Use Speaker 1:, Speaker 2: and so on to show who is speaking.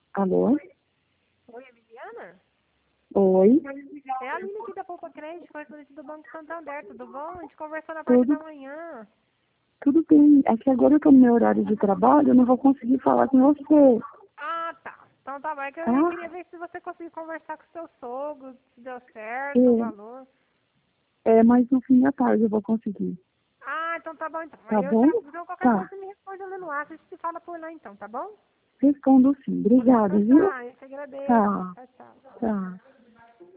Speaker 1: Alô?
Speaker 2: Oi, é Viviana?
Speaker 1: Oi?
Speaker 2: É a Aline aqui da Poupa Crédito, correspondente do Banco Santander, tudo bom? A gente conversou na parte
Speaker 1: Tudo,
Speaker 2: da manhã.
Speaker 1: tudo bem. É que agora eu tô no meu horário de trabalho, eu não vou conseguir falar com você,
Speaker 2: Ah, tá. Então tá bom, é que eu
Speaker 1: tá?
Speaker 2: queria ver se você conseguiu conversar com o seu sogro, se deu certo o valor.
Speaker 1: Mas no fim da tarde eu vou conseguir.
Speaker 2: Ah, então tá bom então.
Speaker 1: Tá
Speaker 2: Aí eu
Speaker 1: bom?
Speaker 2: já, então qualquer coisa
Speaker 1: Tá.
Speaker 2: você me responde ali no ar, a gente se fala por lá então, tá bom?
Speaker 1: Respondo sim. Obrigada,
Speaker 2: Então
Speaker 1: viu?
Speaker 2: tá, eu te agradeço.
Speaker 1: Tá.
Speaker 2: Tchau, tchau.
Speaker 1: Tá.